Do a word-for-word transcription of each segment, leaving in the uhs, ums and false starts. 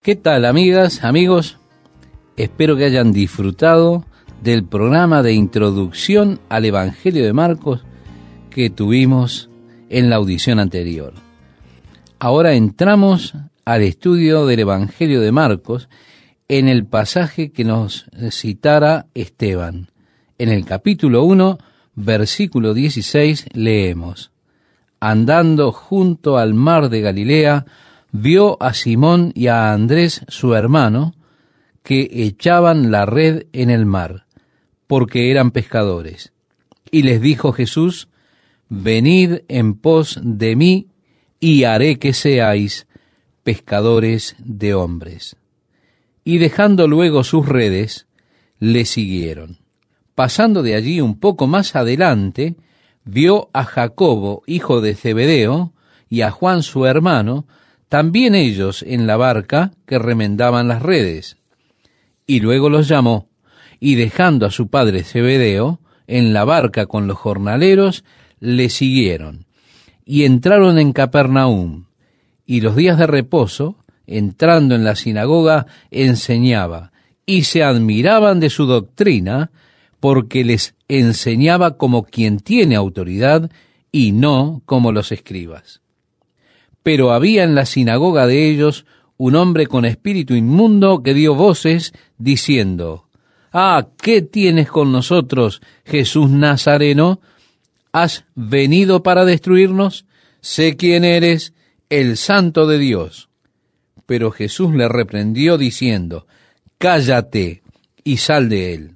¿Qué tal, amigas, amigos? Espero que hayan disfrutado del programa de introducción al Evangelio de Marcos que tuvimos en la audición anterior. Ahora entramos al estudio del Evangelio de Marcos en el pasaje que nos citara Esteban. En el capítulo uno, versículo dieciséis, leemos: Andando junto al mar de Galilea, vio a Simón y a Andrés su hermano, que echaban la red en el mar, porque eran pescadores. Y les dijo Jesús: Venid en pos de mí, y haré que seáis pescadores de hombres. Y dejando luego sus redes, le siguieron. Pasando de allí un poco más adelante, vio a Jacobo, hijo de Zebedeo, y a Juan su hermano, también ellos en la barca que remendaban las redes. Y luego los llamó, y dejando a su padre Zebedeo en la barca con los jornaleros, le siguieron. Y entraron en Capernaum, y los días de reposo, entrando en la sinagoga, enseñaba, y se admiraban de su doctrina, porque les enseñaba como quien tiene autoridad, y no como los escribas. Pero había en la sinagoga de ellos un hombre con espíritu inmundo que dio voces diciendo: Ah, ¿qué tienes con nosotros, Jesús Nazareno? ¿Has venido para destruirnos? Sé quién eres, el Santo de Dios. Pero Jesús le reprendió diciendo: Cállate y sal de él.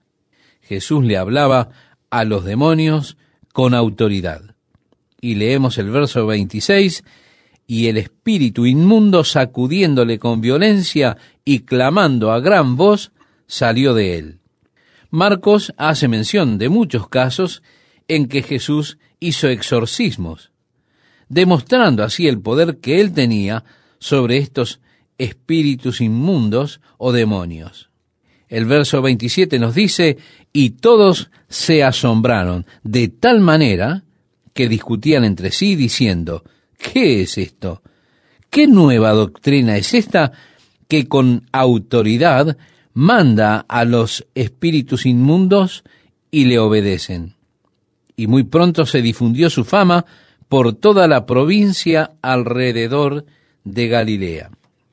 Jesús le hablaba a los demonios con autoridad. Y leemos el verso veintiséis: Y el espíritu inmundo, sacudiéndole con violencia y clamando a gran voz, salió de él. Marcos hace mención de muchos casos en que Jesús hizo exorcismos, demostrando así el poder que él tenía sobre estos espíritus inmundos o demonios. El verso veintisiete nos dice: Y todos se asombraron de tal manera que discutían entre sí diciendo: ¿Qué es esto? ¿Qué nueva doctrina es esta que con autoridad manda a los espíritus inmundos y le obedecen? Y muy pronto se difundió su fama por toda la provincia alrededor de Galilea.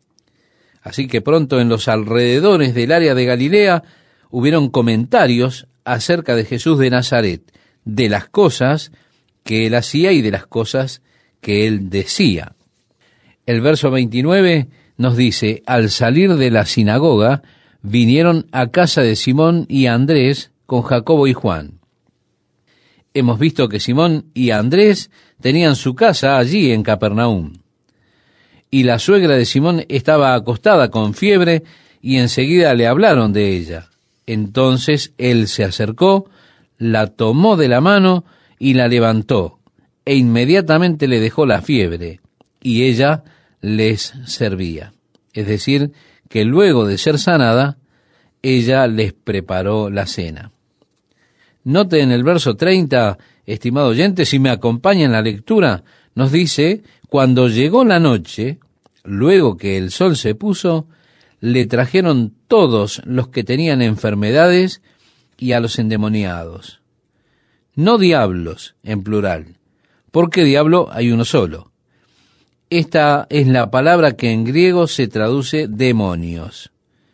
Así que pronto en los alrededores del área de Galilea hubieron comentarios acerca de Jesús de Nazaret, de las cosas que él hacía y de las cosas que él decía. El verso veintinueve nos dice: Al salir de la sinagoga, vinieron a casa de Simón y Andrés con Jacobo y Juan. Hemos visto que Simón y Andrés tenían su casa allí en Capernaum. Y la suegra de Simón estaba acostada con fiebre, y enseguida le hablaron de ella. Entonces él se acercó, la tomó de la mano y la levantó, e inmediatamente le dejó la fiebre, y ella les servía. Es decir, que luego de ser sanada, ella les preparó la cena. Note en el verso treinta, estimado oyente, si me acompaña en la lectura, nos dice: Cuando llegó la noche, luego que el sol se puso, le trajeron todos los que tenían enfermedades y a los endemoniados. No diablos, en plural, porque diablo hay uno solo. Esta es la palabra que en griego se traduce demonios.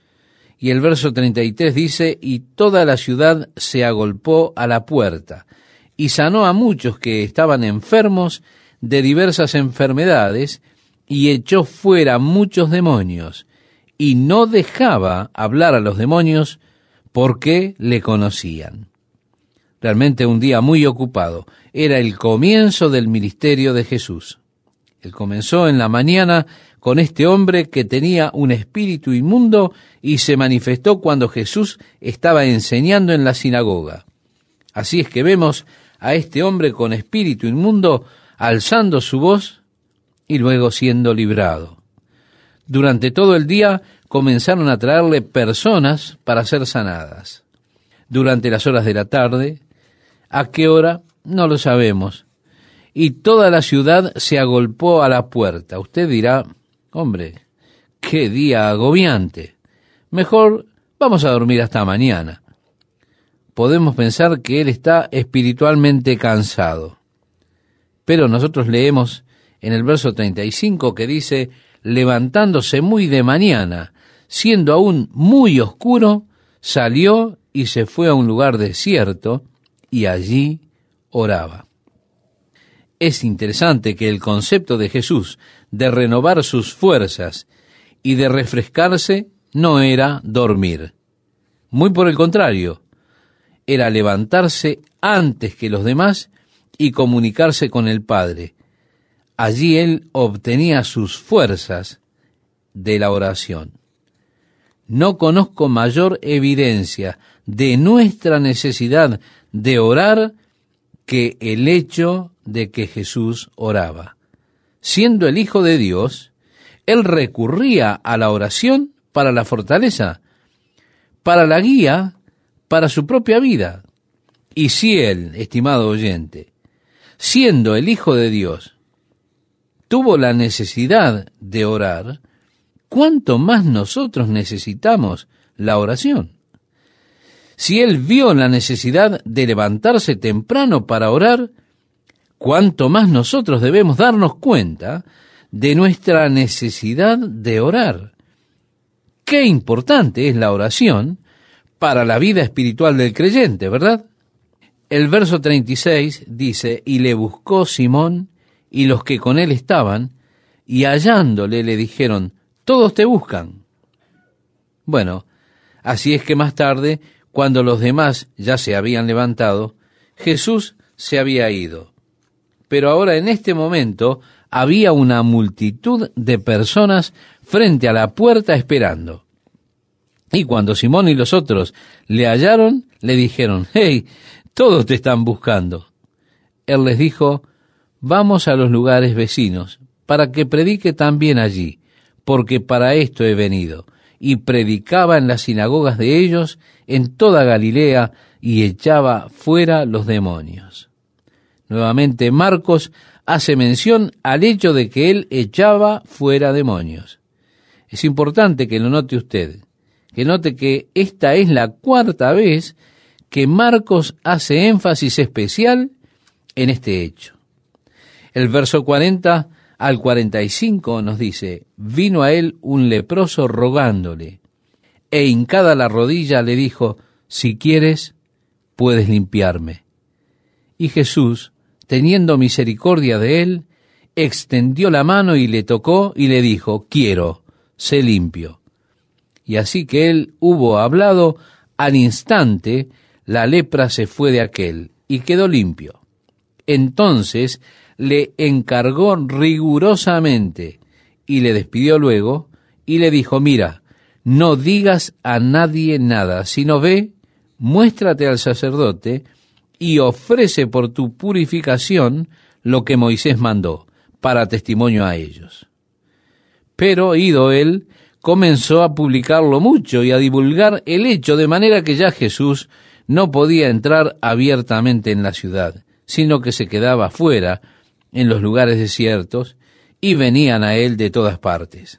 Y el verso treinta y tres dice: Y toda la ciudad se agolpó a la puerta, y sanó a muchos que estaban enfermos de diversas enfermedades, y echó fuera muchos demonios, y no dejaba hablar a los demonios porque le conocían. Realmente un día muy ocupado. Era el comienzo del ministerio de Jesús. Él comenzó en la mañana con este hombre que tenía un espíritu inmundo y se manifestó cuando Jesús estaba enseñando en la sinagoga. Así es que vemos a este hombre con espíritu inmundo alzando su voz y luego siendo librado. Durante todo el día comenzaron a traerle personas para ser sanadas. Durante las horas de la tarde, ¿a qué hora? No lo sabemos. Y toda la ciudad se agolpó a la puerta. Usted dirá: hombre, qué día agobiante. Mejor vamos a dormir hasta mañana. Podemos pensar que él está espiritualmente cansado. Pero nosotros leemos en el verso treinta y cinco que dice, levantándose muy de mañana, siendo aún muy oscuro, salió y se fue a un lugar desierto y allí oraba. Es interesante que el concepto de Jesús de renovar sus fuerzas y de refrescarse no era dormir. Muy por el contrario, era levantarse antes que los demás y comunicarse con el Padre. Allí él obtenía sus fuerzas de la oración. No conozco mayor evidencia de nuestra necesidad de orar que el hecho de que Jesús oraba. Siendo el Hijo de Dios, él recurría a la oración para la fortaleza, para la guía, para su propia vida. Y si él, estimado oyente, siendo el Hijo de Dios, tuvo la necesidad de orar, ¿cuánto más nosotros necesitamos la oración? Si él vio la necesidad de levantarse temprano para orar, ¿cuánto más nosotros debemos darnos cuenta de nuestra necesidad de orar? Qué importante es la oración para la vida espiritual del creyente, ¿verdad? El verso treinta y seis dice, y le buscó Simón y los que con él estaban, y hallándole le dijeron, todos te buscan. Bueno, así es que más tarde, cuando los demás ya se habían levantado, Jesús se había ido. Pero ahora en este momento había una multitud de personas frente a la puerta esperando. Y cuando Simón y los otros le hallaron, le dijeron, hey, todos te están buscando. Él les dijo, vamos a los lugares vecinos, para que predique también allí, porque para esto he venido. Y predicaba en las sinagogas de ellos en toda Galilea y echaba fuera los demonios. Nuevamente Marcos hace mención al hecho de que él echaba fuera demonios. Es importante que lo note usted, que note que esta es la cuarta vez que Marcos hace énfasis especial en este hecho. El verso cuarenta al cuarenta y cinco nos dice, vino a él un leproso rogándole, e hincada la rodilla le dijo, si quieres, puedes limpiarme. Y Jesús, teniendo misericordia de él, extendió la mano y le tocó y le dijo, quiero, sé limpio. Y así que él hubo hablado, al instante la lepra se fue de aquél y quedó limpio. Entonces le encargó rigurosamente y le despidió luego y le dijo, mira, no digas a nadie nada, sino ve, muéstrate al sacerdote y ofrece por tu purificación lo que Moisés mandó, para testimonio a ellos. Pero, ido él, comenzó a publicarlo mucho y a divulgar el hecho, de manera que ya Jesús no podía entrar abiertamente en la ciudad, sino que se quedaba fuera, en los lugares desiertos, y venían a él de todas partes.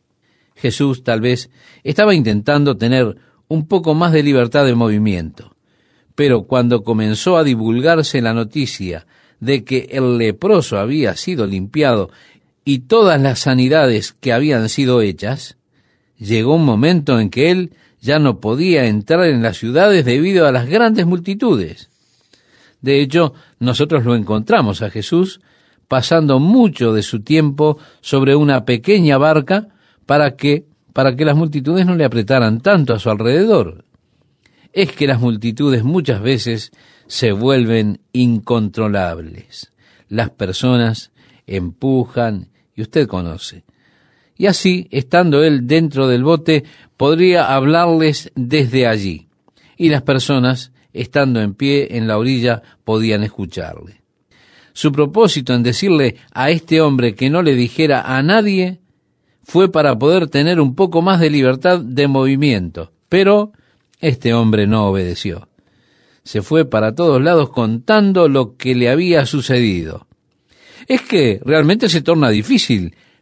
Jesús tal vez estaba intentando tener un poco más de libertad de movimiento, pero cuando comenzó a divulgarse la noticia de que el leproso había sido limpiado y todas las sanidades que habían sido hechas, llegó un momento en que él ya no podía entrar en las ciudades debido a las grandes multitudes. De hecho, nosotros lo encontramos a Jesús pasando mucho de su tiempo sobre una pequeña barca para que, para que las multitudes no le apretaran tanto a su alrededor. Es que las multitudes muchas veces se vuelven incontrolables. Las personas empujan, y usted conoce. Y así, estando él dentro del bote, podría hablarles desde allí, y las personas, estando en pie en la orilla, podían escucharle. Su propósito en decirle a este hombre que no le dijera a nadie fue para poder tener un poco más de libertad de movimiento, pero este hombre no obedeció. Se fue para todos lados contando lo que le había sucedido. Es que realmente se torna difícil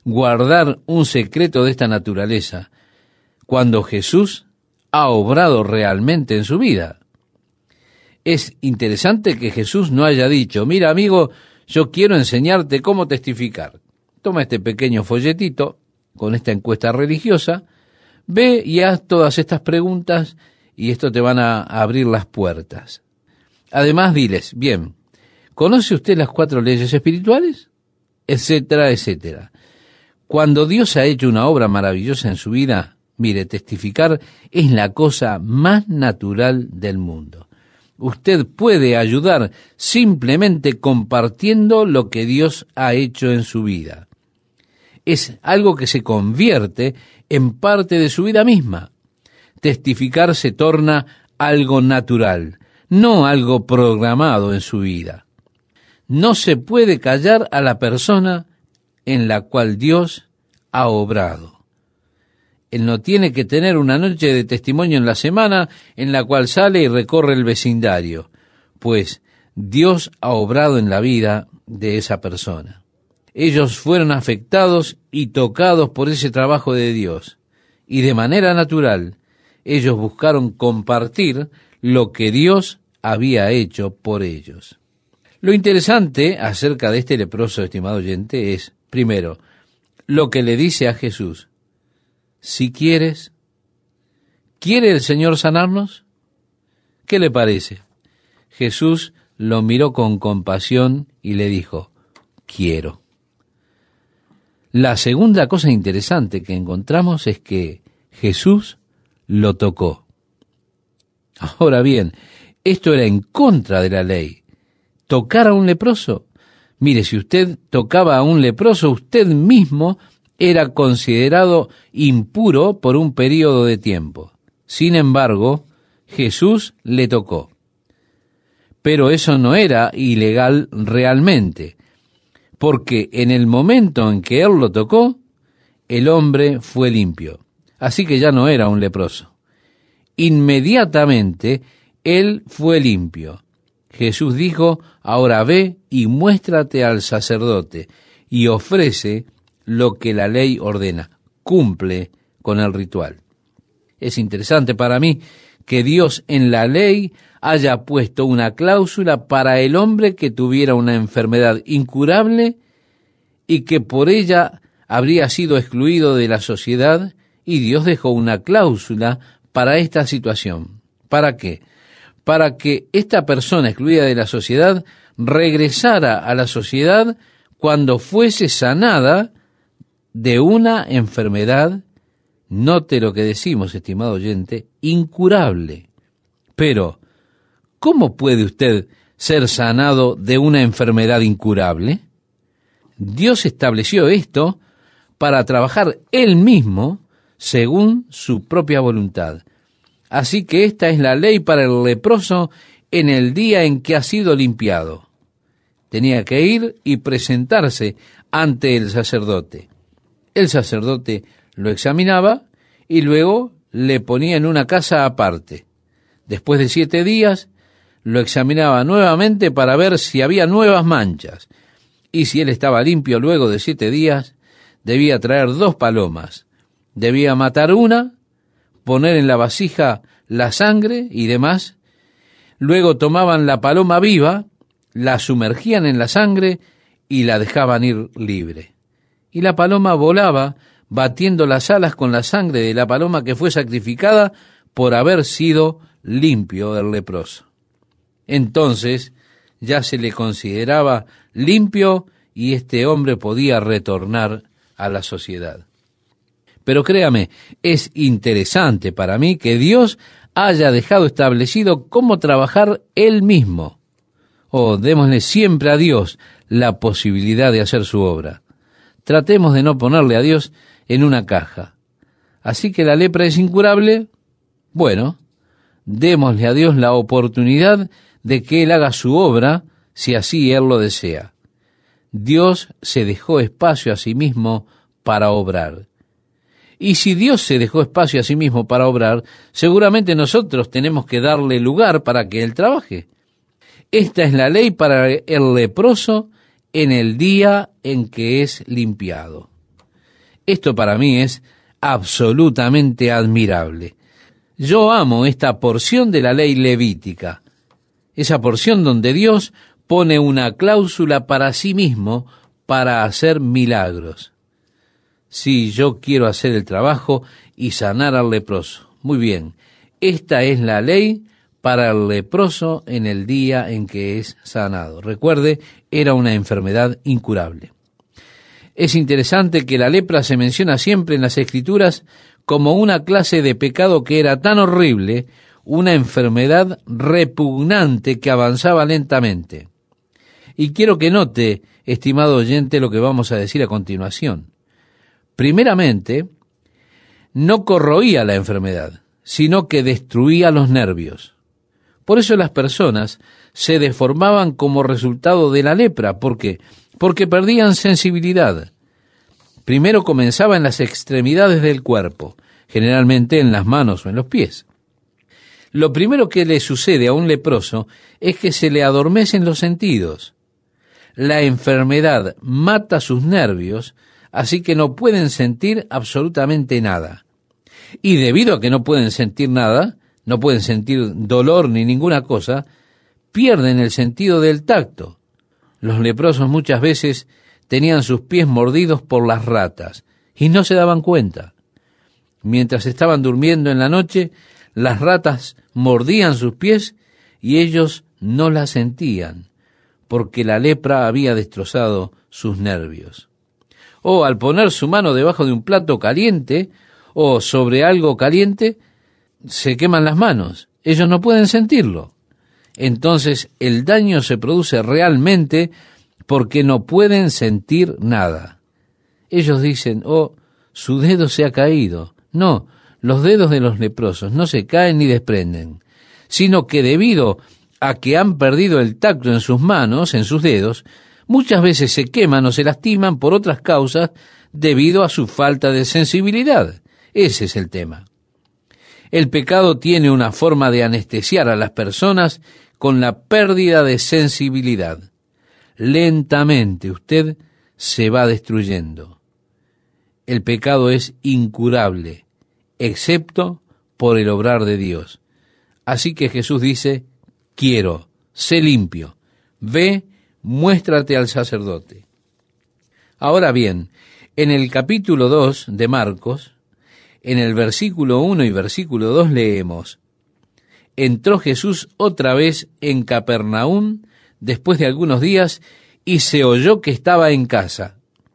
guardar un secreto de esta naturaleza cuando Jesús ha obrado realmente en su vida? Es interesante que Jesús no haya dicho, mira amigo, yo quiero enseñarte cómo testificar. Toma este pequeño folletito con esta encuesta religiosa, ve y haz todas estas preguntas y esto te van a abrir las puertas. Además, diles, bien, ¿conoce usted las cuatro leyes espirituales? Etcétera, etcétera. Cuando Dios ha hecho una obra maravillosa en su vida, mire, testificar es la cosa más natural del mundo. Usted puede ayudar simplemente compartiendo lo que Dios ha hecho en su vida. Es algo que se convierte en parte de su vida misma. Testificar se torna algo natural, no algo programado en su vida. No se puede callar a la persona en la cual Dios ha obrado. Él no tiene que tener una noche de testimonio en la semana en la cual sale y recorre el vecindario, pues Dios ha obrado en la vida de esa persona. Ellos fueron afectados y tocados por ese trabajo de Dios, y de manera natural, ellos buscaron compartir lo que Dios había hecho por ellos. Lo interesante acerca de este leproso, estimado oyente, es, primero, lo que le dice a Jesús. Si quieres, ¿quiere el Señor sanarnos? ¿Qué le parece? Jesús lo miró con compasión y le dijo, quiero. La segunda cosa interesante que encontramos es que Jesús lo tocó. Ahora bien, esto era en contra de la ley. ¿Tocar a un leproso? Mire, si usted tocaba a un leproso, usted mismo era considerado impuro por un periodo de tiempo. Sin embargo, Jesús le tocó. Pero eso no era ilegal realmente, porque en el momento en que él lo tocó, el hombre fue limpio. Así que ya no era un leproso. Inmediatamente, él fue limpio. Jesús dijo, ahora ve y muéstrate al sacerdote y ofrece lo que la ley ordena, cumple con el ritual. Es interesante para mí que Dios en la ley haya puesto una cláusula para el hombre que tuviera una enfermedad incurable y que por ella habría sido excluido de la sociedad, y Dios dejó una cláusula para esta situación. ¿Para qué? Para que esta persona excluida de la sociedad regresara a la sociedad cuando fuese sanada de una enfermedad, note lo que decimos, estimado oyente, incurable. Pero, ¿cómo puede usted ser sanado de una enfermedad incurable? Dios estableció esto para trabajar Él mismo según su propia voluntad. Así que esta es la ley para el leproso en el día en que ha sido limpiado. Tenía que ir y presentarse ante el sacerdote. El sacerdote lo examinaba y luego le ponía en una casa aparte. Después de siete días, lo examinaba nuevamente para ver si había nuevas manchas. Y si él estaba limpio luego de siete días, debía traer dos palomas. Debía matar una, poner en la vasija la sangre y demás. Luego tomaban la paloma viva, la sumergían en la sangre y la dejaban ir libre. Y la paloma volaba, batiendo las alas con la sangre de la paloma que fue sacrificada por haber sido limpio el leproso. Entonces ya se le consideraba limpio y este hombre podía retornar a la sociedad. Pero créame, es interesante para mí que Dios haya dejado establecido cómo trabajar Él mismo. Oh, démosle siempre a Dios la posibilidad de hacer su obra. Tratemos de no ponerle a Dios en una caja. Así que la lepra es incurable. Bueno, démosle a Dios la oportunidad de que Él haga su obra, si así Él lo desea. Dios se dejó espacio a sí mismo para obrar. Y si Dios se dejó espacio a sí mismo para obrar, seguramente nosotros tenemos que darle lugar para que Él trabaje. Esta es la ley para el leproso en el día en que es limpiado. Esto para mí es absolutamente admirable. Yo amo esta porción de la ley levítica, esa porción donde Dios pone una cláusula para sí mismo para hacer milagros. Sí, yo quiero hacer el trabajo y sanar al leproso. Muy bien, esta es la ley para el leproso en el día en que es sanado. Recuerde, era una enfermedad incurable. Es interesante que la lepra se menciona siempre en las Escrituras como una clase de pecado que era tan horrible, una enfermedad repugnante que avanzaba lentamente. Y quiero que note, estimado oyente, lo que vamos a decir a continuación. Primeramente, no corroía la enfermedad, sino que destruía los nervios. Por eso las personas se deformaban como resultado de la lepra. ¿Por qué? Porque perdían sensibilidad. Primero comenzaba en las extremidades del cuerpo, generalmente en las manos o en los pies. Lo primero que le sucede a un leproso es que se le adormecen los sentidos. La enfermedad mata sus nervios, así que no pueden sentir absolutamente nada. Y debido a que no pueden sentir nada, no pueden sentir dolor ni ninguna cosa, pierden el sentido del tacto. Los leprosos muchas veces tenían sus pies mordidos por las ratas y no se daban cuenta. Mientras estaban durmiendo en la noche, las ratas mordían sus pies y ellos no la sentían, porque la lepra había destrozado sus nervios. O al poner su mano debajo de un plato caliente o sobre algo caliente, se queman las manos. Ellos no pueden sentirlo. Entonces el daño se produce realmente porque no pueden sentir nada. Ellos dicen, oh, su dedo se ha caído. No, los dedos de los leprosos no se caen ni desprenden, sino que debido a que han perdido el tacto en sus manos, en sus dedos, muchas veces se queman o se lastiman por otras causas debido a su falta de sensibilidad. Ese es el tema. El pecado tiene una forma de anestesiar a las personas con la pérdida de sensibilidad. Lentamente usted se va destruyendo. El pecado es incurable, excepto por el obrar de Dios. Así que Jesús dice, quiero, sé limpio, ve, muéstrate al sacerdote. Ahora bien, en el capítulo dos de Marcos, en el versículo uno y versículo dos leemos, entró Jesús otra vez en Capernaum después de algunos días y se oyó que estaba en casa.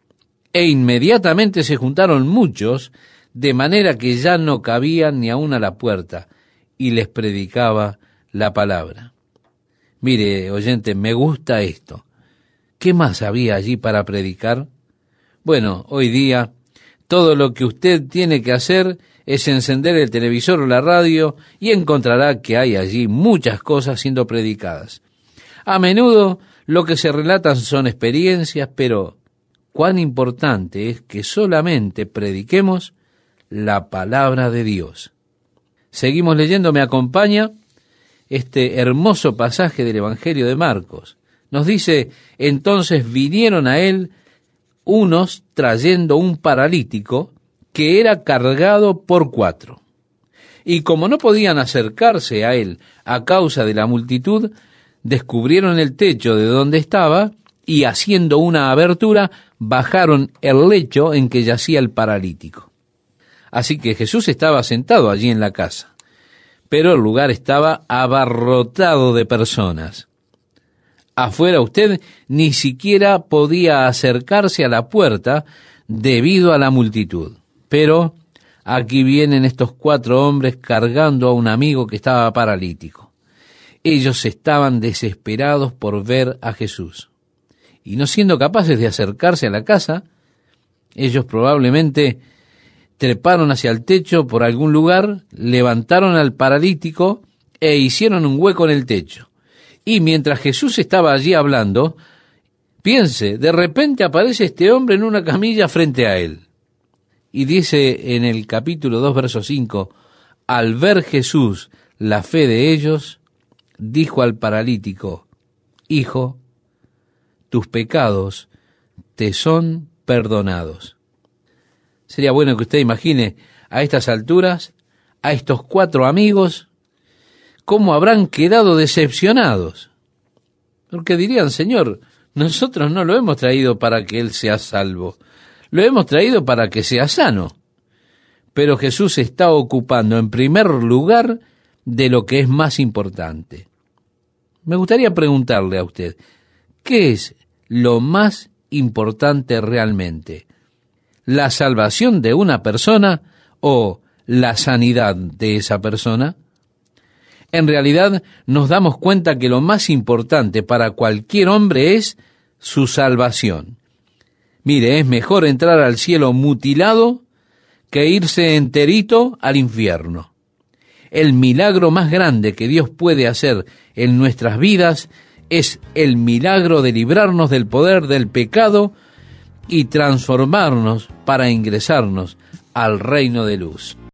E inmediatamente se juntaron muchos, de manera que ya no cabían ni aun a la puerta, y les predicaba la palabra. Mire, oyente, me gusta esto. ¿Qué más había allí para predicar? Bueno, hoy día todo lo que usted tiene que hacer es encender el televisor o la radio y encontrará que hay allí muchas cosas siendo predicadas. A menudo lo que se relatan son experiencias, pero cuán importante es que solamente prediquemos la palabra de Dios. Seguimos leyendo, me acompaña este hermoso pasaje del Evangelio de Marcos. Nos dice, entonces vinieron a él unos trayendo un paralítico que era cargado por cuatro. Y como no podían acercarse a él a causa de la multitud, descubrieron el techo de donde estaba y haciendo una abertura, bajaron el lecho en que yacía el paralítico. Así que Jesús estaba sentado allí en la casa, pero el lugar estaba abarrotado de personas. Afuera usted ni siquiera podía acercarse a la puerta debido a la multitud. Pero aquí vienen estos cuatro hombres cargando a un amigo que estaba paralítico. Ellos estaban desesperados por ver a Jesús. Y no siendo capaces de acercarse a la casa, ellos probablemente treparon hacia el techo por algún lugar, levantaron al paralítico e hicieron un hueco en el techo. Y mientras Jesús estaba allí hablando, piense, de repente aparece este hombre en una camilla frente a él. Y dice en el capítulo dos, verso cinco, al ver Jesús la fe de ellos, dijo al paralítico, hijo, tus pecados te son perdonados. Sería bueno que usted imagine a estas alturas, a estos cuatro amigos, cómo habrán quedado decepcionados. Porque dirían, Señor, nosotros no lo hemos traído para que Él sea salvo, lo hemos traído para que sea sano. Pero Jesús se está ocupando en primer lugar de lo que es más importante. Me gustaría preguntarle a usted, ¿qué es lo más importante realmente? ¿La salvación de una persona o la sanidad de esa persona? En realidad nos damos cuenta que lo más importante para cualquier hombre es su salvación. Mire, es mejor entrar al cielo mutilado que irse enterito al infierno. El milagro más grande que Dios puede hacer en nuestras vidas es el milagro de librarnos del poder del pecado y transformarnos para ingresarnos al reino de luz.